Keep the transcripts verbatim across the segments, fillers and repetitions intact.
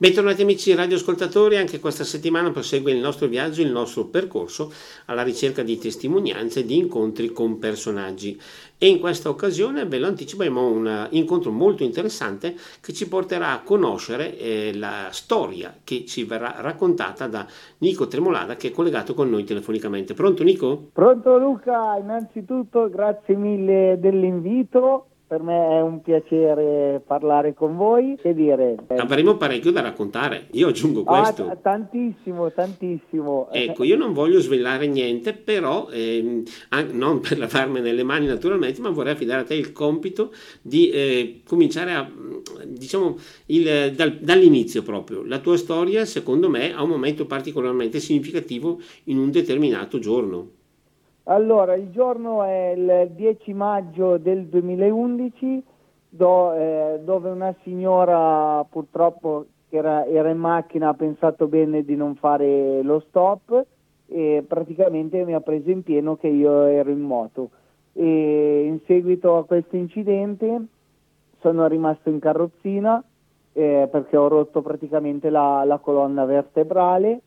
Bentornati amici radioascoltatori, anche questa settimana prosegue il nostro viaggio, il nostro percorso alla ricerca di testimonianze e di incontri con personaggi. E in questa occasione, ve lo anticipo, abbiamo un incontro molto interessante che ci porterà a conoscere eh, la storia che ci verrà raccontata da Nico Tremolada, che è collegato con noi telefonicamente. Pronto Nico? Pronto Luca, innanzitutto grazie mille dell'invito. Per me è un piacere parlare con voi. Che dire? Avremo parecchio da raccontare, io aggiungo questo. Ah, tantissimo, tantissimo. Ecco, io non voglio svelare niente, però, ehm, an- non per lavarmene le mani naturalmente, ma vorrei affidare a te il compito di eh, cominciare a, diciamo, il, dal- dall'inizio proprio. La tua storia, secondo me, ha un momento particolarmente significativo in un determinato giorno. Allora, il giorno è il dieci maggio del duemilaundici, do- eh, dove una signora purtroppo che era, era in macchina ha pensato bene di non fare lo stop e praticamente mi ha preso in pieno che io ero in moto. E in seguito a questo incidente sono rimasto in carrozzina eh, perché ho rotto praticamente la, la colonna vertebrale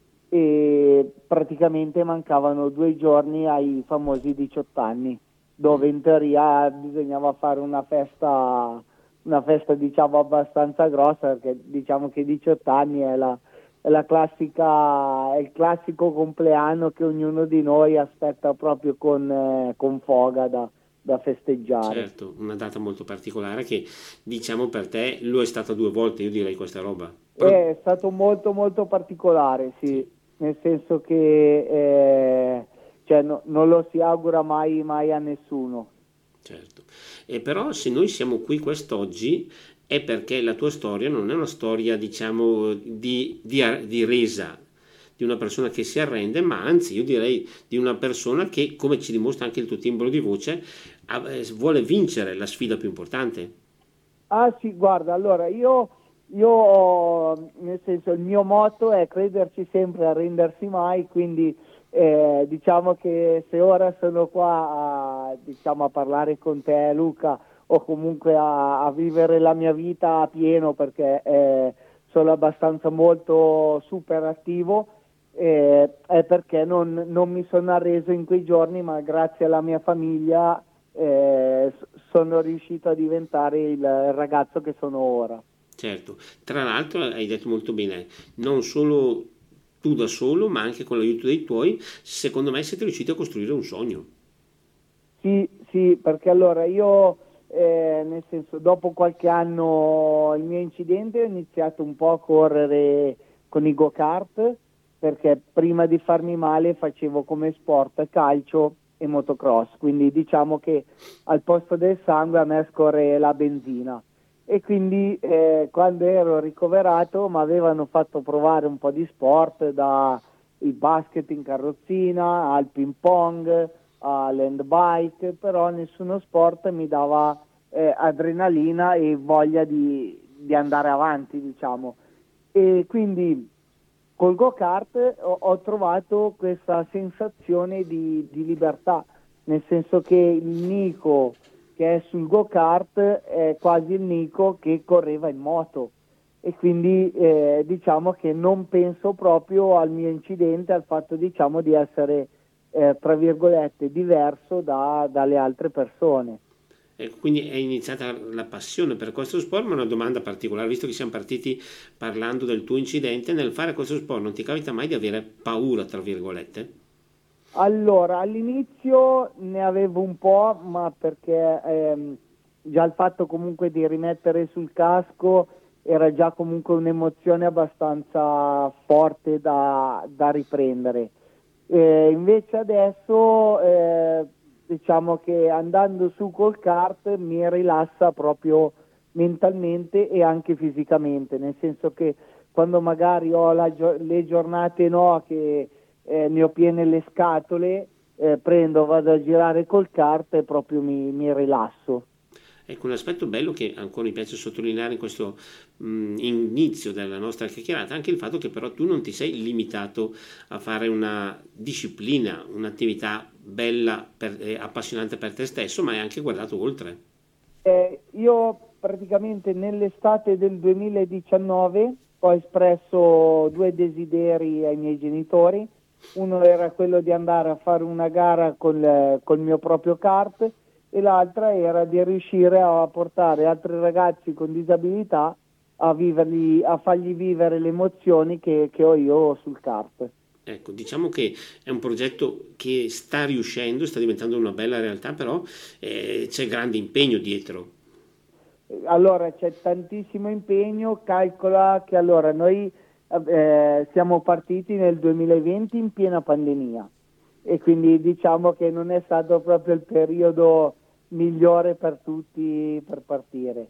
e praticamente mancavano due giorni ai famosi diciotto anni, dove in teoria bisognava fare una festa, una festa diciamo abbastanza grossa, perché diciamo che diciotto anni è la, è la classica, è il classico compleanno che ognuno di noi aspetta proprio con, eh, con foga da, da festeggiare. Certo, una data molto particolare che, diciamo, per te lo è stata due volte, io direi questa roba. Pro- È stato molto molto particolare, sì, nel senso che eh, cioè, no- non lo si augura mai, mai a nessuno. Certo, e però se noi siamo qui quest'oggi è perché la tua storia non è una storia, diciamo, di, di, di resa di una persona che si arrende, ma anzi io direi di una persona che, come ci dimostra anche il tuo timbro di voce, ha- eh, vuole vincere la sfida più importante. Ah sì, guarda, allora io, io ho- nel senso il mio motto è crederci sempre, arrendersi mai, quindi eh, diciamo che se ora sono qua a, diciamo, a parlare con te Luca o comunque a, a vivere la mia vita a pieno perché eh, sono abbastanza molto super attivo, eh, è perché non, non mi sono arreso in quei giorni, ma grazie alla mia famiglia eh, s- sono riuscito a diventare il ragazzo che sono ora. Certo, tra l'altro hai detto molto bene, non solo tu da solo, ma anche con l'aiuto dei tuoi, secondo me siete riusciti a costruire un sogno. Sì, sì, perché allora io, eh, nel senso, dopo qualche anno il mio incidente ho iniziato un po' a correre con i go-kart, perché prima di farmi male facevo come sport calcio e motocross, quindi diciamo che al posto del sangue a me scorre la benzina. E quindi eh, quando ero ricoverato mi avevano fatto provare un po' di sport, da il basket in carrozzina al ping pong all'end bike, però nessuno sport mi dava eh, adrenalina e voglia di, di andare avanti, diciamo. E quindi col go-kart ho, ho trovato questa sensazione di, di libertà, nel senso che il Nico che è sul go-kart è quasi il Nico che correva in moto e quindi eh, diciamo che non penso proprio al mio incidente, al fatto diciamo di essere eh, tra virgolette diverso da, dalle altre persone. E quindi è iniziata la passione per questo sport, ma una domanda particolare, visto che siamo partiti parlando del tuo incidente, nel fare questo sport non ti capita mai di avere paura, tra virgolette? Allora, all'inizio ne avevo un po', ma perché ehm, già il fatto comunque di rimettere sul casco era già comunque un'emozione abbastanza forte da, da riprendere. Eh, invece adesso eh, diciamo che andando su col kart mi rilassa proprio mentalmente e anche fisicamente, nel senso che quando magari ho la gio- le giornate no, che eh, ne ho piene le scatole, eh, prendo, vado a girare col kart e proprio mi, mi rilasso. Ecco, un aspetto bello che ancora mi piace sottolineare in questo mh, inizio della nostra chiacchierata, anche il fatto che però tu non ti sei limitato a fare una disciplina, un'attività bella e appassionante per te stesso, ma hai anche guardato oltre. Eh, io praticamente nell'estate del duemiladiciannove ho espresso due desideri ai miei genitori. Uno era quello di andare a fare una gara col, col mio proprio kart e l'altra era di riuscire a portare altri ragazzi con disabilità a, viverli, a fargli vivere le emozioni che, che ho io sul kart. Ecco, diciamo che è un progetto che sta riuscendo, sta diventando una bella realtà, però eh, c'è grande impegno dietro. Allora c'è tantissimo impegno, calcola che allora noi eh, siamo partiti nel duemilaventi in piena pandemia e quindi diciamo che non è stato proprio il periodo migliore per tutti per partire.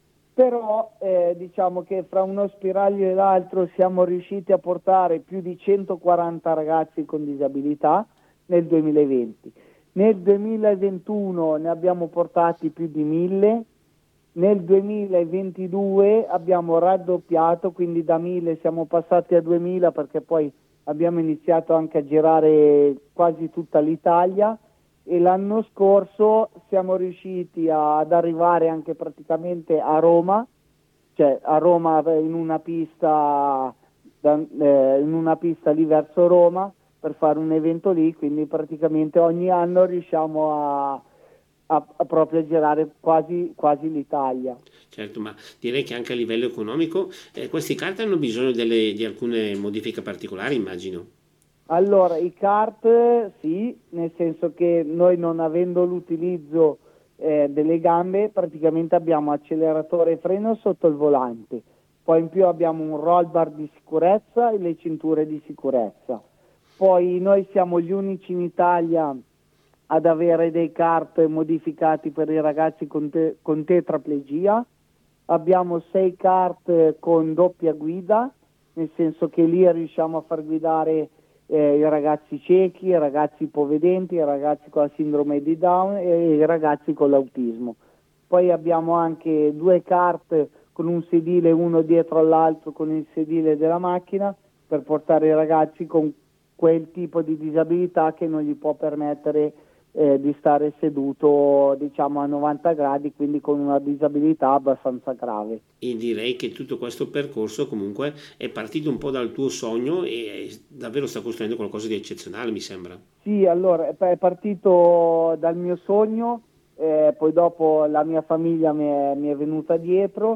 Però eh, diciamo che fra uno spiraglio e l'altro siamo riusciti a portare più di centoquaranta ragazzi con disabilità nel duemilaventi. Nel duemilaventuno ne abbiamo portati più di mille. Nel duemilaventidue abbiamo raddoppiato, quindi da mille siamo passati a duemila perché poi abbiamo iniziato anche a girare quasi tutta l'Italia e l'anno scorso siamo riusciti a, ad arrivare anche praticamente a Roma, cioè a Roma in una pista, da, eh, in una pista lì verso Roma per fare un evento lì, quindi praticamente ogni anno riusciamo a A, a proprio girare quasi, quasi l'Italia. Certo, ma direi che anche a livello economico eh, questi kart hanno bisogno delle, di alcune modifiche particolari, immagino. Allora, i kart sì, nel senso che noi non avendo l'utilizzo eh, delle gambe, praticamente abbiamo acceleratore e freno sotto il volante, poi in più abbiamo un roll bar di sicurezza e le cinture di sicurezza. Poi noi siamo gli unici in Italia ad avere dei kart modificati per i ragazzi con, te, con tetraplegia. Abbiamo sei kart con doppia guida, nel senso che lì riusciamo a far guidare eh, i ragazzi ciechi, i ragazzi ipovedenti, i ragazzi con la sindrome di Down e i ragazzi con l'autismo. Poi abbiamo anche due kart con un sedile uno dietro all'altro con il sedile della macchina per portare i ragazzi con quel tipo di disabilità che non gli può permettere Eh, di stare seduto diciamo a novanta gradi, quindi con una disabilità abbastanza grave. E direi che tutto questo percorso comunque è partito un po' dal tuo sogno e davvero sta costruendo qualcosa di eccezionale, mi sembra. Sì, allora è partito dal mio sogno, eh, poi dopo la mia famiglia mi è, mi è venuta dietro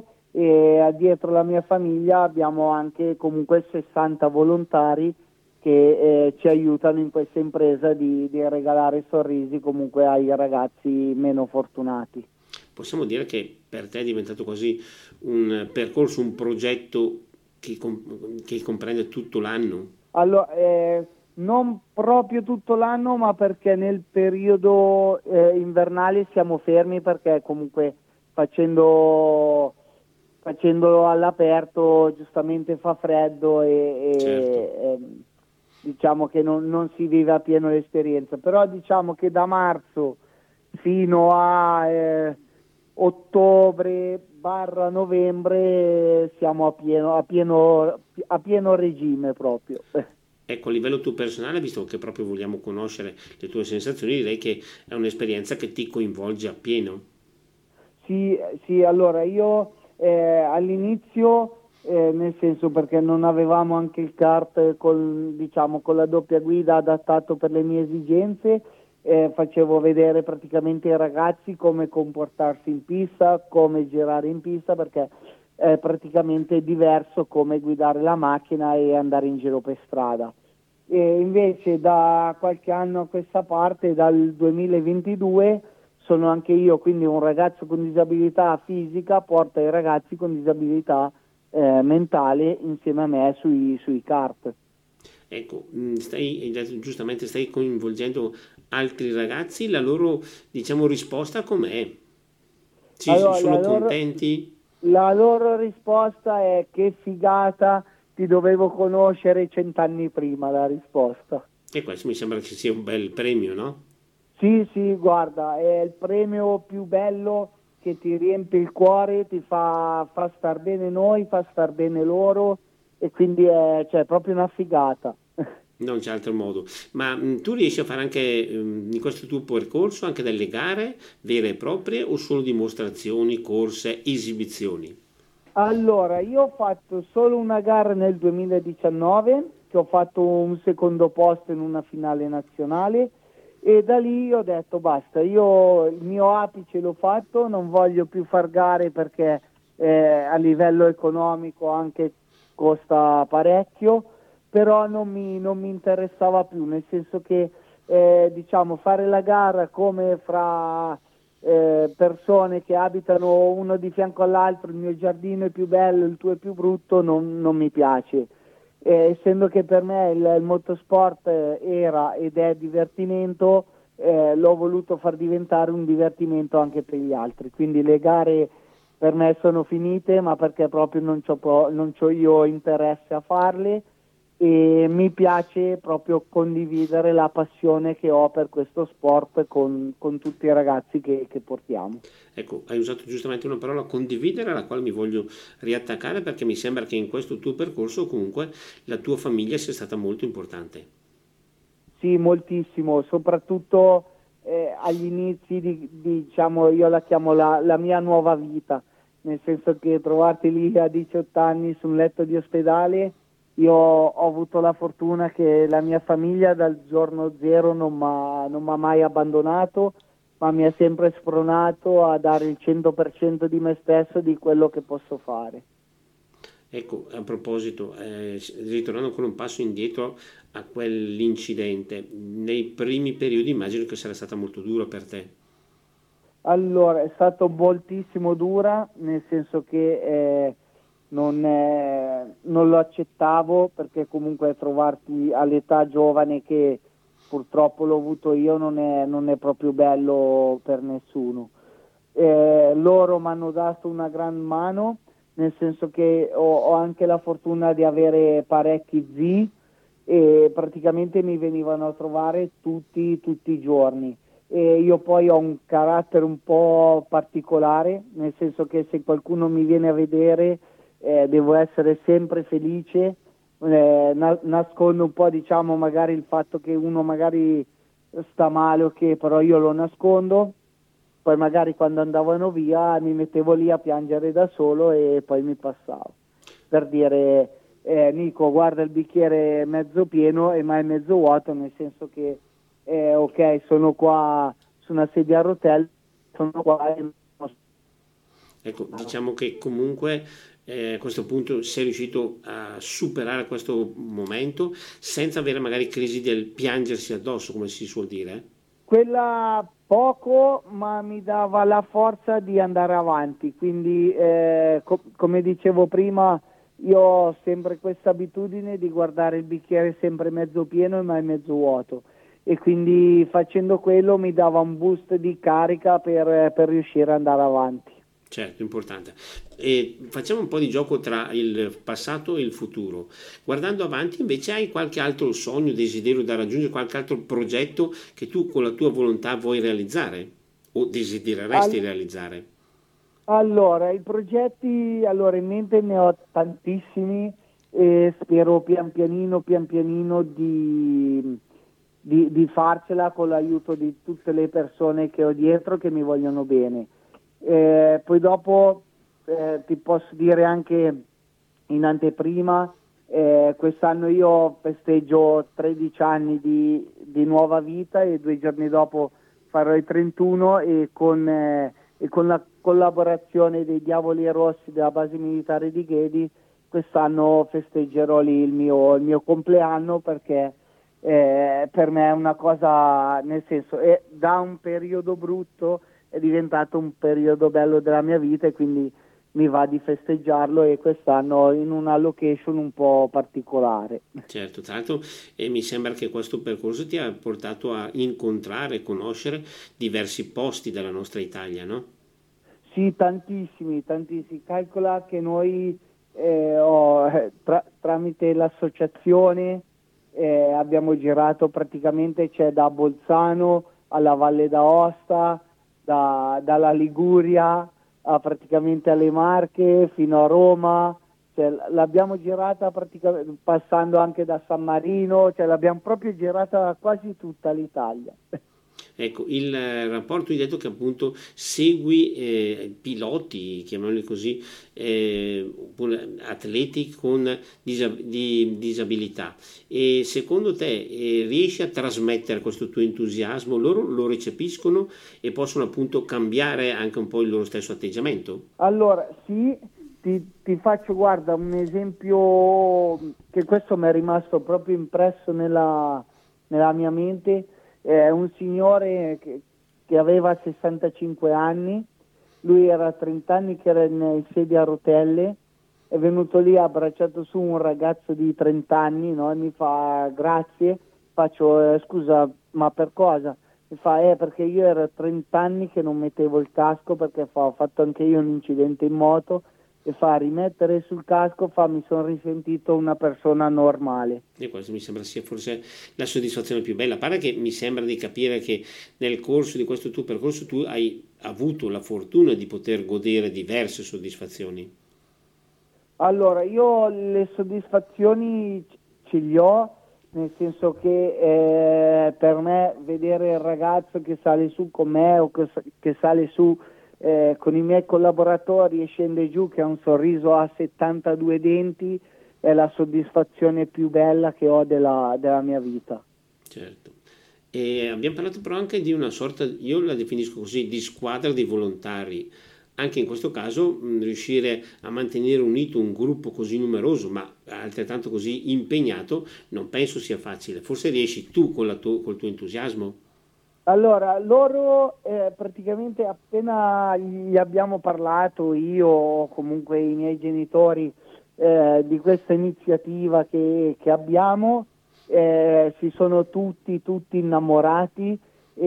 e dietro la mia famiglia abbiamo anche comunque sessanta volontari che eh, ci aiutano in questa impresa di, di regalare sorrisi comunque ai ragazzi meno fortunati. Possiamo dire che per te è diventato quasi un percorso, un progetto che, che comprende tutto l'anno? Allora, eh, non proprio tutto l'anno, ma perché nel periodo eh, invernale siamo fermi perché comunque facendo, facendolo all'aperto giustamente fa freddo e... e certo. eh, diciamo che non, non si vive a pieno l'esperienza, però diciamo che da marzo fino a eh, ottobre barra novembre siamo a pieno, a pieno, a pieno regime proprio. Ecco, a livello tuo personale, visto che proprio vogliamo conoscere le tue sensazioni, direi che è un'esperienza che ti coinvolge appieno. Sì, sì, allora io eh, all'inizio Eh, nel senso perché non avevamo anche il kart col, diciamo, con la doppia guida adattato per le mie esigenze, eh, facevo vedere praticamente ai ragazzi come comportarsi in pista, come girare in pista, perché è praticamente diverso come guidare la macchina e andare in giro per strada. E invece da qualche anno a questa parte, dal duemilaventidue, sono anche io, quindi un ragazzo con disabilità fisica porta i ragazzi con disabilità Eh, mentale insieme a me sui, sui kart. Ecco, stai, giustamente stai coinvolgendo altri ragazzi, la loro diciamo risposta com'è? Ci allora, sono la contenti? Loro, la loro risposta è che figata, ti dovevo conoscere cent'anni prima, la risposta. E questo mi sembra che sia un bel premio, no? Sì, sì, guarda, è il premio più bello che ti riempie il cuore, ti fa, fa star bene noi, fa star bene loro e quindi è cioè, proprio una figata. Non c'è altro modo. Ma mh, tu riesci a fare anche mh, in questo tuo percorso anche delle gare vere e proprie o solo dimostrazioni, corse, esibizioni? Allora, io ho fatto solo una gara nel duemiladiciannove, che ho fatto un secondo posto in una finale nazionale, e da lì ho detto basta, io il mio apice l'ho fatto, non voglio più far gare perché eh, a livello economico anche costa parecchio, però non mi, non mi interessava più, nel senso che eh, diciamo fare la gara come fra eh, persone che abitano uno di fianco all'altro, il mio giardino è più bello, il tuo è più brutto, non, non mi piace. Eh, essendo che per me il, il motorsport eh, era ed è divertimento, eh, l'ho voluto far diventare un divertimento anche per gli altri, quindi le gare per me sono finite, ma perché proprio non c'ho, pro- non c'ho io interesse a farle, e mi piace proprio condividere la passione che ho per questo sport con, con tutti i ragazzi che, che portiamo. Ecco, hai usato giustamente una parola condividere, alla quale mi voglio riattaccare perché mi sembra che in questo tuo percorso comunque la tua famiglia sia stata molto importante. Sì, moltissimo, soprattutto eh, agli inizi di, di, diciamo, io la chiamo la, la mia nuova vita, nel senso che trovarti lì a diciotto anni su un letto di ospedale, io ho avuto la fortuna che la mia famiglia dal giorno zero non m'ha non m'ha mai abbandonato, ma mi ha sempre spronato a dare il cento per cento di me stesso, di quello che posso fare. Ecco, a proposito, eh, ritornando ancora un passo indietro a quell'incidente, nei primi periodi immagino che sarà stata molto dura per te. Allora, è stato moltissimo dura, nel senso che eh, non, eh, non lo accettavo, perché comunque trovarti all'età giovane, che purtroppo l'ho avuto io, non è, non è proprio bello per nessuno. Eh, loro mi hanno dato una gran mano, nel senso che ho, ho anche la fortuna di avere parecchi zii, e praticamente mi venivano a trovare tutti, tutti i giorni. E io poi ho un carattere un po' particolare, nel senso che se qualcuno mi viene a vedere eh, devo essere sempre felice, eh, na- nascondo un po', diciamo, magari il fatto che uno magari sta male o che, però io lo nascondo. Poi magari quando andavano via mi mettevo lì a piangere da solo e poi mi passavo. Per dire, eh, Nico, guarda il bicchiere mezzo pieno e mai mezzo vuoto, nel senso che, eh, ok, sono qua su una sedia a rotelle, sono qua e non posso Ecco, fare. diciamo che comunque eh, a questo punto sei riuscito a superare questo momento senza avere magari crisi del piangersi addosso, come si suol dire. eh? Quella poco, ma mi dava la forza di andare avanti, quindi eh, co- come dicevo prima, io ho sempre questa abitudine di guardare il bicchiere sempre mezzo pieno e mai mezzo vuoto, e quindi facendo quello mi dava un boost di carica per, per riuscire ad andare avanti. Certo, importante. E facciamo un po' di gioco tra il passato e il futuro. Guardando avanti, invece, hai qualche altro sogno, desiderio da raggiungere, qualche altro progetto che tu con la tua volontà vuoi realizzare o desidereresti Al- realizzare? Allora, i progetti, allora in mente ne ho tantissimi, e spero pian pianino, pian pianino di, di, di farcela con l'aiuto di tutte le persone che ho dietro che mi vogliono bene. Eh, poi dopo eh, ti posso dire anche in anteprima, eh, quest'anno io festeggio tredici anni di, di nuova vita, e due giorni dopo farò i trentuno, e con, eh, e con la collaborazione dei Diavoli Rossi della base militare di Ghedi quest'anno festeggerò lì il mio, il mio compleanno, perché eh, per me è una cosa, nel senso, è, da un periodo brutto è diventato un periodo bello della mia vita, e quindi mi va di festeggiarlo, e quest'anno in una location un po' particolare. Certo, tra l'altro eh, mi sembra che questo percorso ti ha portato a incontrare e conoscere diversi posti della nostra Italia, no? Sì, tantissimi, tantissimi. Calcola che noi eh, ho, eh, tra- tramite l'associazione eh, abbiamo girato praticamente, c'è da Bolzano alla Valle d'Aosta, da- dalla Liguria a praticamente alle Marche fino a Roma, cioè, l- l'abbiamo girata praticamente passando anche da San Marino, cioè l'abbiamo proprio girata quasi tutta l'Italia. Ecco, il eh, rapporto, hai detto che appunto segui eh, piloti, chiamiamoli così, eh, oppure atleti con disab- di disabilità, e secondo te eh, riesci a trasmettere questo tuo entusiasmo? Loro lo recepiscono e possono appunto cambiare anche un po' il loro stesso atteggiamento? Allora, sì, ti, ti faccio, guarda, un esempio che questo mi è rimasto proprio impresso nella, nella mia mente. È un signore che, che aveva sessantacinque anni, lui era trenta anni che era in sedia a rotelle, è venuto lì, ha abbracciato su un ragazzo di trenta anni, no? E mi fa grazie, faccio eh, scusa, ma per cosa? Mi fa, eh, perché io ero trenta anni che non mettevo il casco perché fa, ho fatto anche io un incidente in moto, e fa rimettere sul casco, fa, mi sono risentito una persona normale. E questo mi sembra sia forse la soddisfazione più bella. A parte che mi sembra di capire che nel corso di questo tuo percorso tu hai avuto la fortuna di poter godere diverse soddisfazioni. Allora, io le soddisfazioni c- ce li ho, nel senso che eh, per me vedere il ragazzo che sale su con me o che, s- che sale su eh, con i miei collaboratori e scende giù che ha un sorriso a settantadue denti è la soddisfazione più bella che ho della, della mia vita. Certo. E abbiamo parlato però anche di una sorta, io la definisco così, di squadra di volontari. Anche in questo caso mh, riuscire a mantenere unito un gruppo così numeroso, ma altrettanto così impegnato, non penso sia facile. Forse riesci tu con la tuo- col tuo entusiasmo. Allora, loro eh, praticamente appena gli abbiamo parlato, io o comunque i miei genitori, eh, di questa iniziativa che, che abbiamo, eh, si sono tutti, tutti innamorati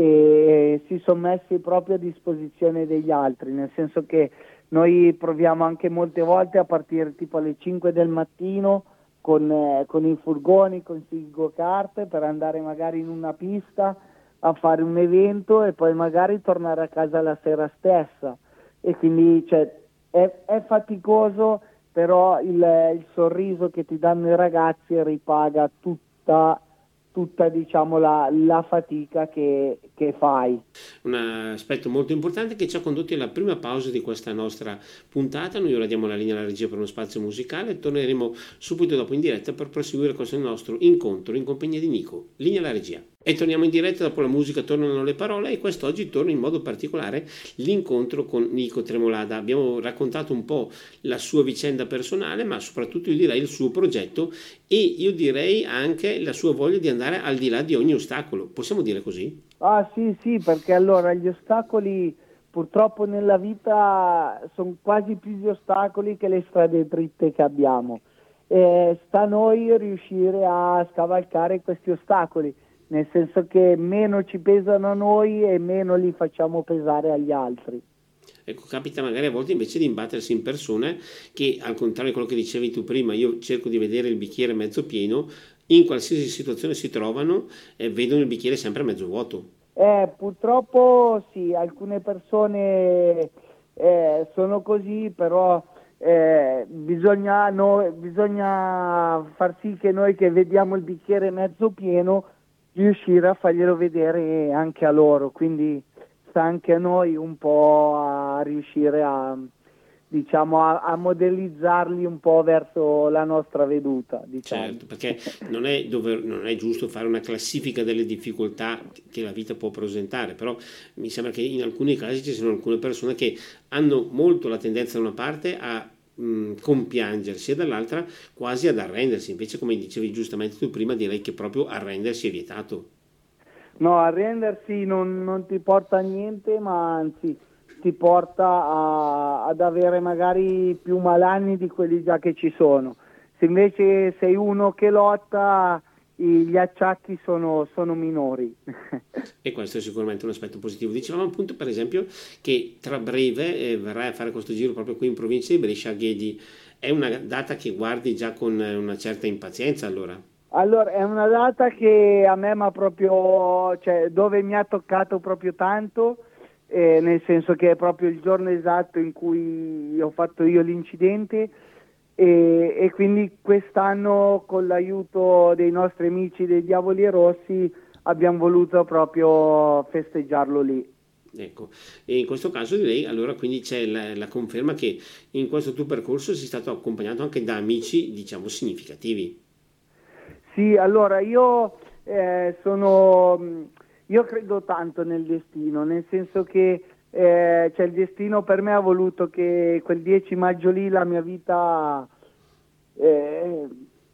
e si sono messi proprio a disposizione degli altri, nel senso che noi proviamo anche molte volte a partire tipo alle cinque del mattino con, eh, con i furgoni, con i go-kart per andare magari in una pista a fare un evento e poi magari tornare a casa la sera stessa. E quindi cioè, è, è faticoso, però il, il sorriso che ti danno i ragazzi ripaga tutta, tutta diciamo, la, la fatica che, che fai. Un aspetto molto importante che ci ha condotti alla prima pausa di questa nostra puntata. Noi ora diamo la linea alla regia per uno spazio musicale e torneremo subito dopo in diretta per proseguire questo nostro incontro in compagnia di Nico. Linea alla regia. E torniamo in diretta, dopo la musica tornano le parole e quest'oggi torna in modo particolare l'incontro con Nico Tremolada. Abbiamo raccontato un po' la sua vicenda personale, ma soprattutto io direi il suo progetto e io direi anche la sua voglia di andare al di là di ogni ostacolo. Possiamo dire così? Ah sì, sì, perché allora gli ostacoli purtroppo nella vita sono quasi più gli ostacoli che le strade dritte che abbiamo. Eh, sta a noi riuscire a scavalcare questi ostacoli, nel senso che meno ci pesano a noi e meno li facciamo pesare agli altri. Ecco, capita magari a volte invece di imbattersi in persone che, al contrario di quello che dicevi tu prima, io cerco di vedere il bicchiere mezzo pieno, in qualsiasi situazione si trovano e vedono il bicchiere sempre mezzo vuoto. Eh, purtroppo sì, alcune persone eh, sono così, però eh, bisogna, no- bisogna far sì che noi che vediamo il bicchiere mezzo pieno riuscire a farglielo vedere anche a loro, quindi sta anche a noi un po' a riuscire a, diciamo, a, a modellizzarli un po' verso la nostra veduta, diciamo. Certo, perché non è, dover- non è giusto fare una classifica delle difficoltà che la vita può presentare, però mi sembra che in alcuni casi ci siano alcune persone che hanno molto la tendenza da una parte a mh, compiangersi e dall'altra quasi ad arrendersi, invece come dicevi giustamente tu prima direi che proprio arrendersi è vietato. No, arrendersi non, non ti porta a niente, ma anzi ti porta a- ad avere magari più malanni di quelli già che ci sono. Se invece sei uno che lotta, i- gli acciacchi sono, sono minori. E questo è sicuramente un aspetto positivo. Dicevamo appunto per esempio che tra breve eh, verrai a fare questo giro proprio qui in provincia di Brescia a Ghedi. È una data che guardi già con eh, una certa impazienza allora. Allora, è una data che a me mi proprio, cioè, dove mi ha toccato proprio tanto, eh, nel senso che è proprio il giorno esatto in cui ho fatto io l'incidente e, e quindi quest'anno con l'aiuto dei nostri amici dei Diavoli Rossi abbiamo voluto proprio festeggiarlo lì. Ecco, e in questo caso direi allora quindi c'è la, la conferma che in questo tuo percorso sei stato accompagnato anche da amici, diciamo, significativi. Sì, allora io eh, sono, io credo tanto nel destino, nel senso che eh, cioè il destino per me ha voluto che quel dieci maggio lì la mia vita eh,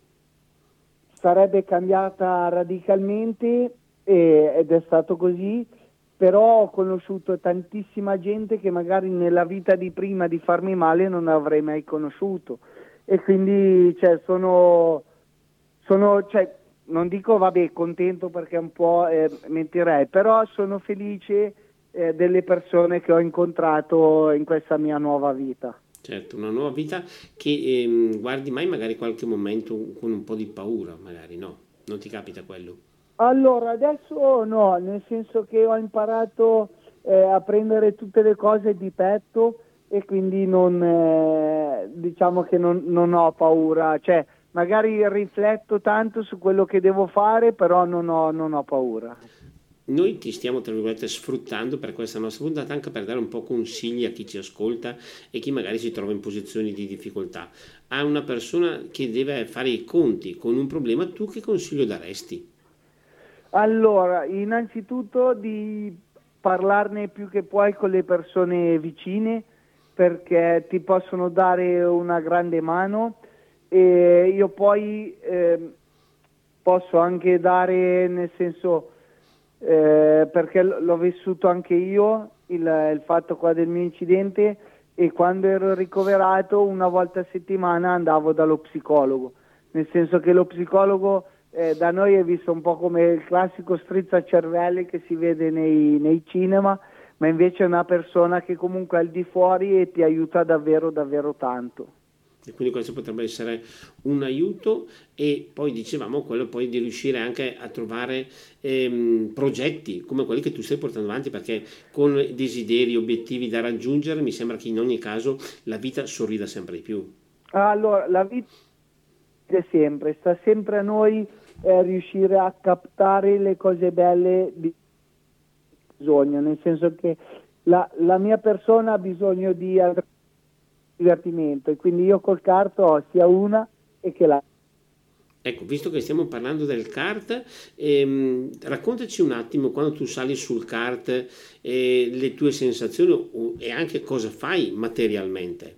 sarebbe cambiata radicalmente e- ed è stato così, però ho conosciuto tantissima gente che magari nella vita di prima di farmi male non avrei mai conosciuto e quindi cioè, sono, sono cioè, non dico vabbè contento perché un po' eh, mentirei, però sono felice eh, delle persone che ho incontrato in questa mia nuova vita. Certo, una nuova vita che ehm, guardi mai magari qualche momento con un po' di paura, magari no, non ti capita quello. Allora, adesso no, nel senso che ho imparato eh, a prendere tutte le cose di petto e quindi non, eh, diciamo che non, non ho paura, cioè magari rifletto tanto su quello che devo fare, però non ho, non ho paura. Noi ti stiamo, tra virgolette, sfruttando per questa nostra puntata anche per dare un po' consigli a chi ci ascolta e chi magari si trova in posizioni di difficoltà. A una persona che deve fare i conti con un problema, tu che consiglio daresti? Allora, innanzitutto di parlarne più che puoi con le persone vicine perché ti possono dare una grande mano e io poi eh, posso anche dare, nel senso, eh, perché l- l'ho vissuto anche io, il, il fatto qua del mio incidente e quando ero ricoverato una volta a settimana andavo dallo psicologo, nel senso che lo psicologo eh, da noi è visto un po' come il classico strizzacervelli che si vede nei, nei cinema, ma invece è una persona che comunque è al di fuori e ti aiuta davvero davvero tanto. E quindi questo potrebbe essere un aiuto e poi dicevamo quello poi di riuscire anche a trovare ehm, progetti come quelli che tu stai portando avanti perché con desideri, obiettivi da raggiungere mi sembra che in ogni caso la vita sorrida sempre di più. Allora, la vita è sempre, sta sempre a noi eh, riuscire a captare le cose belle di bisogno, nel senso che la, la mia persona ha bisogno di divertimento e quindi io col kart ho sia una e che l'altra. Ecco, visto che stiamo parlando del kart, ehm, raccontaci un attimo quando tu sali sul kart, eh, le tue sensazioni o- e anche cosa fai materialmente.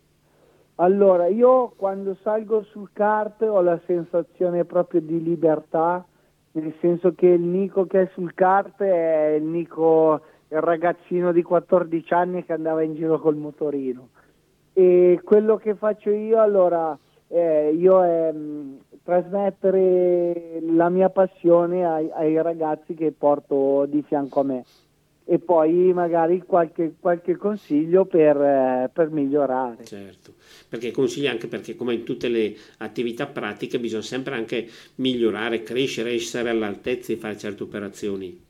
Allora, io quando salgo sul kart ho la sensazione proprio di libertà, nel senso che il Nico che è sul kart è il Nico, il ragazzino di quattordici anni che andava in giro col motorino. E quello che faccio io, allora, eh, io è mh, trasmettere la mia passione ai, ai ragazzi che porto di fianco a me e poi magari qualche, qualche consiglio per, eh, per migliorare. Certo, perché consigli anche perché come in tutte le attività pratiche bisogna sempre anche migliorare, crescere, essere all'altezza di fare certe operazioni.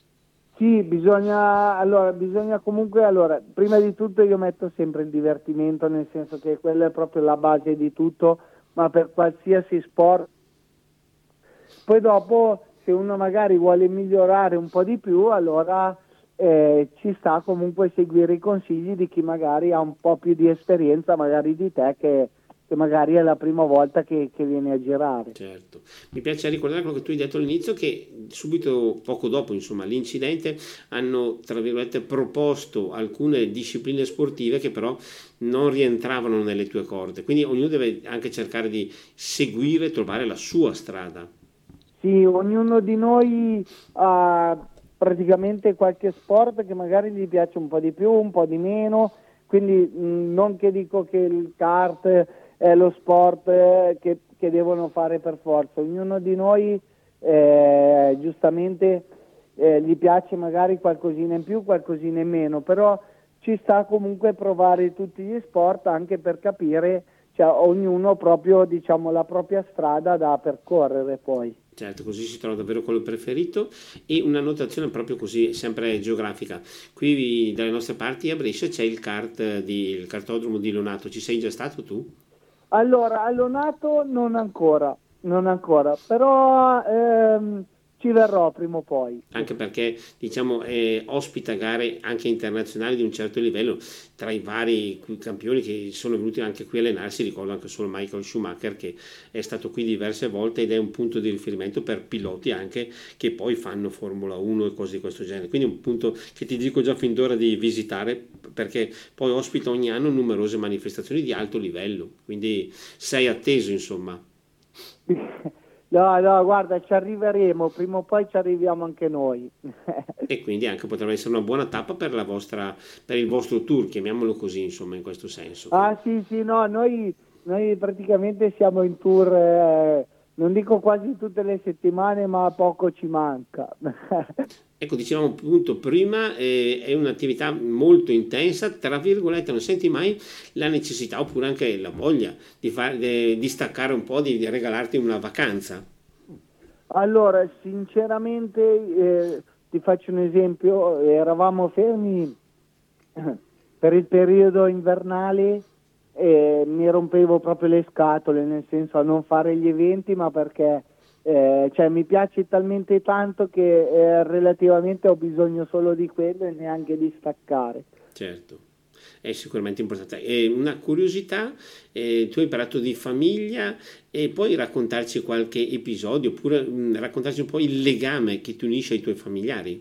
Sì, bisogna, allora, bisogna comunque, allora, prima di tutto io metto sempre il divertimento, nel senso che quella è proprio la base di tutto, ma per qualsiasi sport. Poi dopo, se uno magari vuole migliorare un po' di più, allora eh, ci sta comunque seguire i consigli di chi magari ha un po' più di esperienza, magari di te, che, che magari è la prima volta che, che viene a girare. Certo, mi piace ricordare quello che tu hai detto all'inizio che subito poco dopo, insomma, l'incidente hanno, tra virgolette, proposto alcune discipline sportive che però non rientravano nelle tue corde, quindi ognuno deve anche cercare di seguire, trovare la sua strada. Sì, ognuno di noi ha praticamente qualche sport che magari gli piace un po' di più, un po' di meno, quindi mh, non che dico che il kart è lo sport eh, che, che devono fare per forza, ognuno di noi eh, giustamente eh, gli piace magari qualcosina in più, qualcosina in meno, però ci sta comunque provare tutti gli sport anche per capire, cioè ognuno proprio diciamo la propria strada da percorrere poi. Certo, così si trova davvero quello preferito e una notazione proprio così, sempre geografica. Qui dalle nostre parti a Brescia c'è il kart di, il kartodromo di Lonato, ci sei già stato tu? Allora, allonato non ancora, non ancora, però ehm, ci verrò prima o poi. Anche perché diciamo eh, ospita gare anche internazionali di un certo livello, tra i vari campioni che sono venuti anche qui a allenarsi. Ricordo anche solo Michael Schumacher, che è stato qui diverse volte ed è un punto di riferimento per piloti anche che poi fanno Formula uno e cose di questo genere, quindi un punto che ti dico già fin d'ora di visitare, perché poi ospita ogni anno numerose manifestazioni di alto livello, quindi sei atteso insomma. No, no, guarda, ci arriveremo, prima o poi ci arriviamo anche noi. E quindi anche potrebbe essere una buona tappa per la vostra, per il vostro tour, chiamiamolo così, insomma, in questo senso. Ah sì, sì, no, noi, noi praticamente siamo in tour, eh, non dico quasi tutte le settimane, ma poco ci manca. Ecco, dicevamo appunto prima, eh, è un'attività molto intensa, tra virgolette, non senti mai la necessità oppure anche la voglia di, fare, di, di staccare un po', di, di regalarti una vacanza? Allora, sinceramente, eh, ti faccio un esempio, eravamo fermi per il periodo invernale e mi rompevo proprio le scatole, nel senso a non fare gli eventi, ma perché eh, cioè, mi piace talmente tanto che eh, relativamente ho bisogno solo di quello e neanche di staccare. Certo, è sicuramente importante. E una curiosità, eh, tu hai parlato di famiglia e puoi raccontarci qualche episodio oppure mh, raccontarci un po' il legame che ti unisce ai tuoi familiari?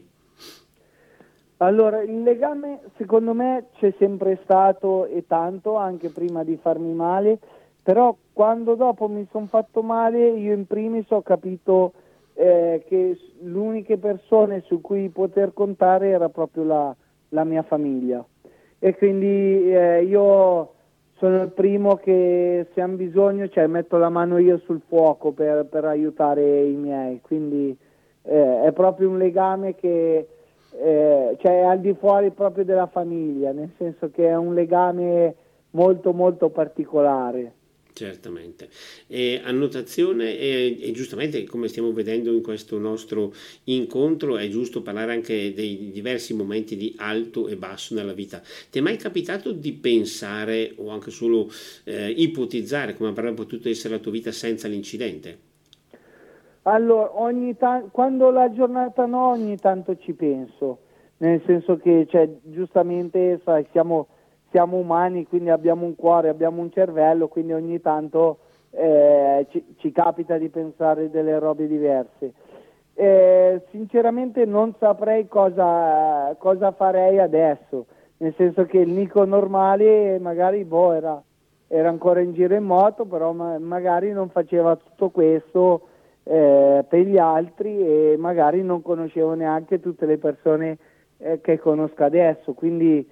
Allora, il legame secondo me c'è sempre stato e tanto, anche prima di farmi male, però quando dopo mi sono fatto male io in primis ho capito eh, che le uniche persone su cui poter contare era proprio la, la mia famiglia e quindi eh, io sono il primo che se hanno bisogno, cioè metto la mano io sul fuoco per, per aiutare i miei, quindi eh, è proprio un legame che Eh, cioè al di fuori proprio della famiglia, nel senso che è un legame molto molto particolare. Certamente. E annotazione, e, e giustamente come stiamo vedendo in questo nostro incontro, è giusto parlare anche dei diversi momenti di alto e basso nella vita. Ti è mai capitato di pensare o anche solo eh, ipotizzare come avrebbe potuto essere la tua vita senza l'incidente? Allora, ogni ta- quando la giornata no, ogni tanto ci penso, nel senso che cioè, giustamente sai, siamo, siamo umani, quindi abbiamo un cuore, abbiamo un cervello, quindi ogni tanto eh, ci, ci capita di pensare delle robe diverse. Eh, sinceramente non saprei cosa, cosa farei adesso, nel senso che il Nico normale magari boh, era, era ancora in giro in moto, però ma- magari non faceva tutto questo eh, per gli altri e magari non conoscevo neanche tutte le persone eh, che conosco adesso, quindi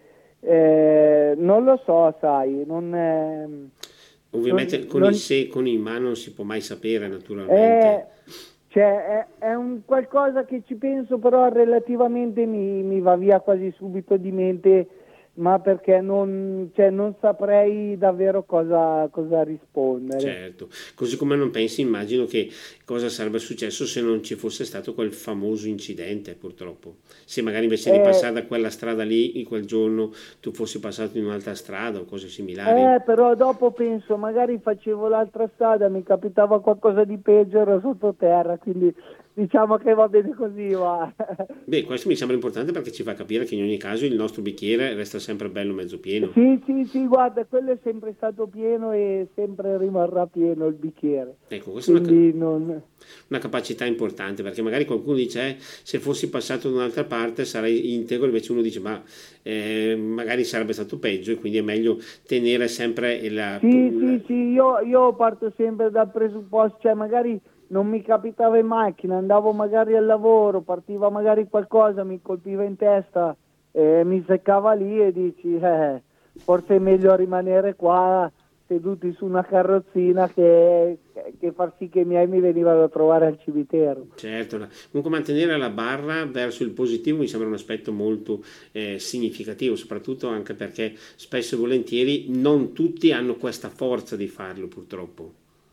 eh, non lo so, sai, non, eh, Ovviamente non, con non il se, con il ma non si può mai sapere è, naturalmente. cioè, è, è un qualcosa che ci penso, però relativamente mi, mi va via quasi subito di mente, ma perché non, cioè, non saprei davvero cosa, cosa rispondere. Certo, così come non pensi, immagino che cosa sarebbe successo se non ci fosse stato quel famoso incidente, purtroppo. Se magari invece di Eh, passare da quella strada lì, in quel giorno tu fossi passato in un'altra strada o cose similari. Eh, però dopo penso, magari facevo l'altra strada, mi capitava qualcosa di peggio, ero sottoterra, quindi diciamo che va bene così, va. Beh, questo mi sembra importante perché ci fa capire che in ogni caso il nostro bicchiere resta sempre bello mezzo pieno. Sì, sì, sì, guarda, quello è sempre stato pieno e sempre rimarrà pieno il bicchiere, Ecco, questa è una, ca- quindi non... una capacità importante perché magari qualcuno dice eh, se fossi passato da un'altra parte sarei integro, invece uno dice ma eh, magari sarebbe stato peggio e quindi è meglio tenere sempre la, Sì, la- sì, sì, io, io parto sempre dal presupposto, cioè magari non mi capitava in macchina, andavo magari al lavoro, partiva magari qualcosa, mi colpiva in testa, eh, mi seccava lì e dici, eh, forse è meglio rimanere qua seduti su una carrozzina che, che far sì che i miei mi venivano a trovare al cimitero. Certo, la- comunque mantenere la barra verso il positivo mi sembra un aspetto molto eh, significativo, soprattutto anche perché spesso e volentieri non tutti hanno questa forza di farlo, purtroppo.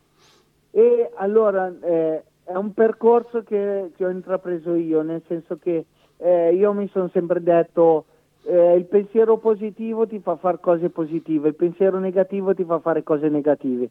E allora eh, è un percorso che, che ho intrapreso io, nel senso che eh, io mi sono sempre detto eh, il pensiero positivo ti fa fare cose positive, il pensiero negativo ti fa fare cose negative.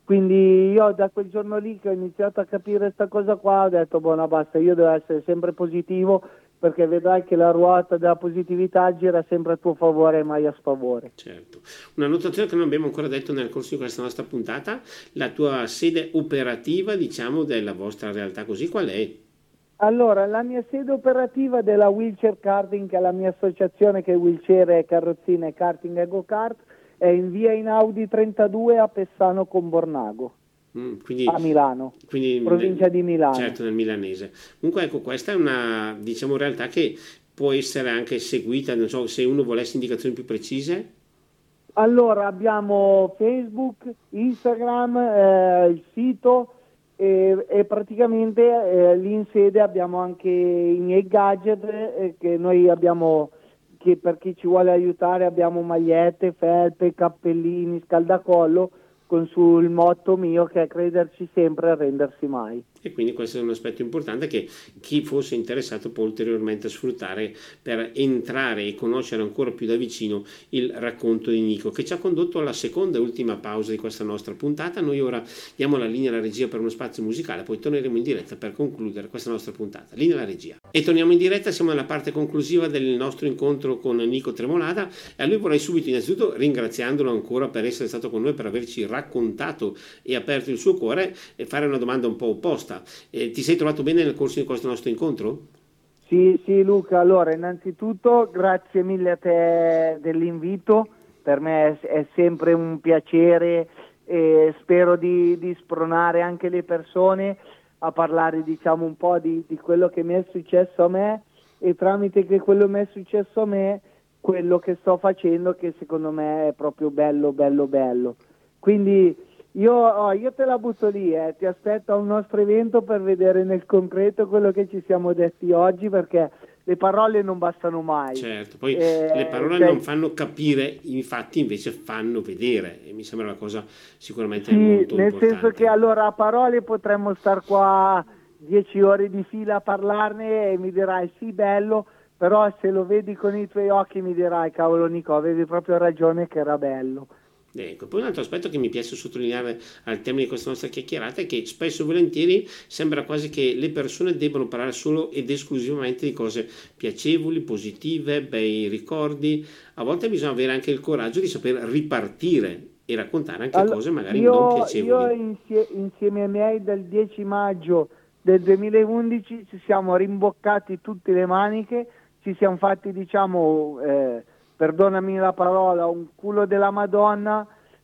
Quindi io da quel giorno lì che ho iniziato a capire questa cosa qua ho detto buona basta, io devo essere sempre positivo, perché vedrai che la ruota della positività gira sempre a tuo favore e mai a sfavore. Certo. Una notazione che non abbiamo ancora detto nel corso di questa nostra puntata: la tua sede operativa, diciamo, della vostra realtà così, qual è? Allora, la mia sede operativa della Wheelchair Karting, che è la mia associazione che è wheelchair e carrozzine, karting e go-kart, è in via Inaudi trentadue a Pessano con Bornago, Mm, quindi, a Milano, quindi provincia nel- di Milano. certo, nel milanese. Comunque, ecco, questa è una, diciamo, realtà che può essere anche seguita, non so, se uno volesse indicazioni più precise. Allora, abbiamo Facebook, Instagram, eh, il sito e, e praticamente eh, lì in sede abbiamo anche i miei gadget eh, che noi abbiamo, che per chi ci vuole aiutare abbiamo magliette, felpe, cappellini, scaldacollo con sul motto mio che è crederci sempre e arrendersi mai. E quindi questo è un aspetto importante che chi fosse interessato può ulteriormente sfruttare per entrare e conoscere ancora più da vicino il racconto di Nico, che ci ha condotto alla seconda e ultima pausa di questa nostra puntata. Noi ora diamo la linea alla regia per uno spazio musicale, poi torneremo in diretta per concludere questa nostra puntata. Linea alla regia. E torniamo in diretta, siamo nella parte conclusiva del nostro incontro con Nico Tremolada, e a lui vorrei subito innanzitutto, ringraziandolo ancora per essere stato con noi, per averci raccontato e aperto il suo cuore, e fare una domanda un po' opposta. Eh, ti sei trovato bene nel corso di questo nostro incontro? Sì, sì Luca, allora innanzitutto grazie mille a te dell'invito, per me è, è sempre un piacere e spero di, di spronare anche le persone a parlare diciamo un po' di, di quello che mi è successo a me e tramite che quello mi è successo a me, quello che sto facendo che secondo me è proprio bello, bello, bello. Quindi io, oh, io te la butto lì, eh. Ti aspetto a un nostro evento per vedere nel concreto quello che ci siamo detti oggi, perché le parole non bastano mai. Certo, poi Eh, le parole cioè, non fanno capire, i fatti invece fanno vedere, e mi sembra una cosa sicuramente sì, molto nel importante. senso che allora a parole potremmo star qua dieci ore di fila a parlarne e mi dirai sì bello, però se lo vedi con i tuoi occhi mi dirai cavolo Nico, avevi proprio ragione che era bello. Ecco, poi un altro aspetto che mi piace sottolineare al termine di questa nostra chiacchierata è che spesso e volentieri sembra quasi che le persone debbano parlare solo ed esclusivamente di cose piacevoli, positive, bei ricordi. A volte bisogna avere anche il coraggio di saper ripartire e raccontare anche Allora, cose magari io, non piacevoli. io insie- insieme ai miei del dieci maggio del duemilaundici ci siamo rimboccati tutte le maniche, ci siamo fatti diciamo... Eh, perdonami la parola, un culo della Madonna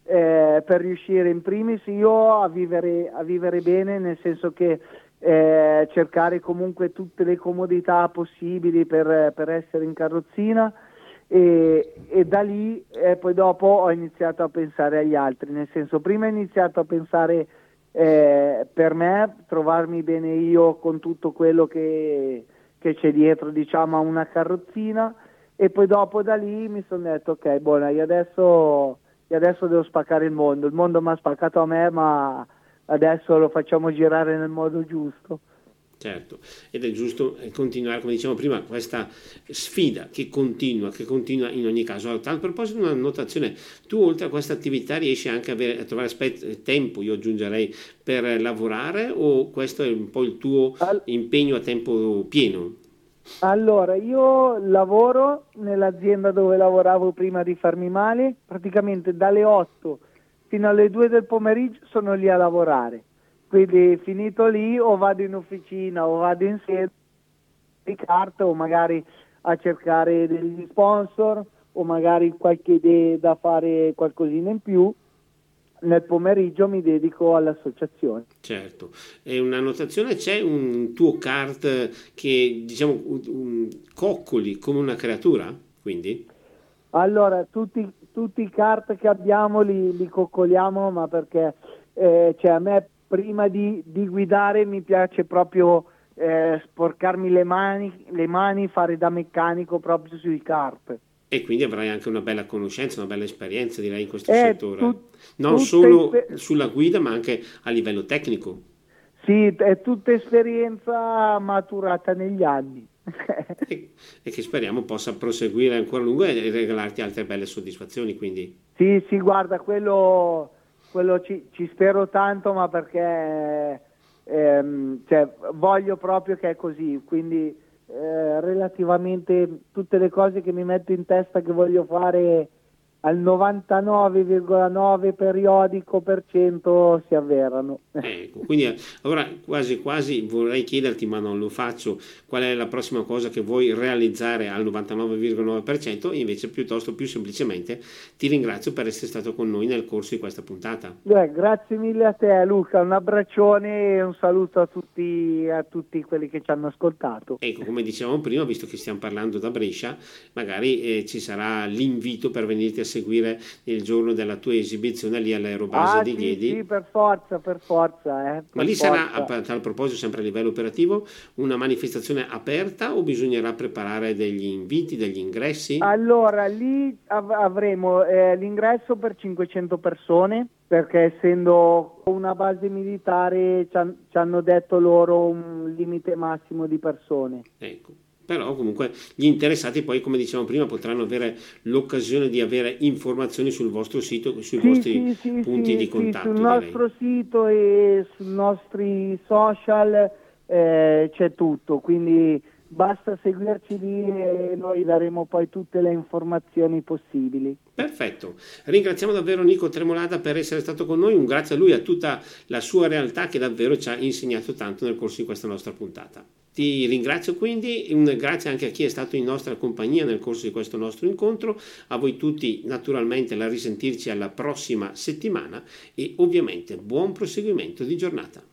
eh, per riuscire in primis io a vivere, a vivere bene, nel senso che eh, cercare comunque tutte le comodità possibili per, per essere in carrozzina e, e da lì eh, poi dopo ho iniziato a pensare agli altri, nel senso prima ho iniziato a pensare eh, per me, trovarmi bene io con tutto quello che, che c'è dietro diciamo a una carrozzina. E poi dopo da lì mi sono detto ok, buona, io adesso, io adesso devo spaccare il mondo, il mondo mi ha spaccato a me, ma adesso lo facciamo girare nel modo giusto. Certo, ed è giusto continuare, come dicevamo prima, questa sfida che continua, che continua in ogni caso. A tal proposito, una notazione: tu oltre a questa attività riesci anche a, avere, a trovare aspet- tempo, io aggiungerei, per lavorare, o questo è un po' il tuo impegno a tempo pieno? Allora, io lavoro nell'azienda dove lavoravo prima di farmi male, praticamente dalle otto fino alle due del pomeriggio sono lì a lavorare, quindi finito lì o vado in officina o vado in sede di carta o magari a cercare degli sponsor o magari qualche idea da fare qualcosina in più. Nel pomeriggio mi dedico all'associazione. Certo, e una notazione: c'è un tuo kart che diciamo un, un, coccoli come una creatura, quindi? Allora, tutti, tutti i kart che abbiamo li, li coccoliamo, ma perché eh, cioè a me prima di, di guidare mi piace proprio eh, sporcarmi le mani, le mani, fare da meccanico proprio sui kart. E quindi avrai anche una bella conoscenza, una bella esperienza, direi, in questo È settore. tut- Non tutta solo esper- sulla guida, ma anche a livello tecnico. Sì, è tutta esperienza maturata negli anni. e, e che speriamo possa proseguire ancora a lungo e regalarti altre belle soddisfazioni, quindi. Sì, sì, guarda, quello, quello ci, ci spero tanto, ma perché ehm, cioè, voglio proprio che è così, quindi eh, relativamente tutte le cose che mi metto in testa che voglio fare al novantanove virgola nove periodico per cento si avverano. Ecco, quindi eh, allora quasi quasi vorrei chiederti, ma non lo faccio, qual è la prossima cosa che vuoi realizzare al novantanove virgola nove per cento, invece piuttosto più semplicemente ti ringrazio per essere stato con noi nel corso di questa puntata. Beh, grazie mille a te Luca, un abbraccione e un saluto a tutti, a tutti quelli che ci hanno ascoltato. Ecco, come dicevamo prima, visto che stiamo parlando da Brescia, magari eh, ci sarà l'invito per venirti a seguire il giorno della tua esibizione lì all'Aerobase ah, di sì, Chiedi. Sì, per forza, per forza. Eh, per Ma lì forza. sarà, a tal proposito, sempre a livello operativo, una manifestazione aperta o bisognerà preparare degli inviti, degli ingressi? Allora, lì av- avremo eh, l'ingresso per cinquecento persone, perché essendo una base militare ci, han- ci hanno detto loro un limite massimo di persone. Ecco. Però comunque gli interessati poi, come dicevamo prima, potranno avere l'occasione di avere informazioni sul vostro sito, sui sì, vostri sì, punti sì, di sì, contatto. sul direi. nostro sito e sui nostri social eh, c'è tutto, quindi basta seguirci lì e noi daremo poi tutte le informazioni possibili. Perfetto, ringraziamo davvero Nico Tremolada per essere stato con noi, un grazie a lui e a tutta la sua realtà che davvero ci ha insegnato tanto nel corso di questa nostra puntata. Ti ringrazio quindi, un grazie anche a chi è stato in nostra compagnia nel corso di questo nostro incontro, a voi tutti naturalmente la risentirci alla prossima settimana e ovviamente buon proseguimento di giornata.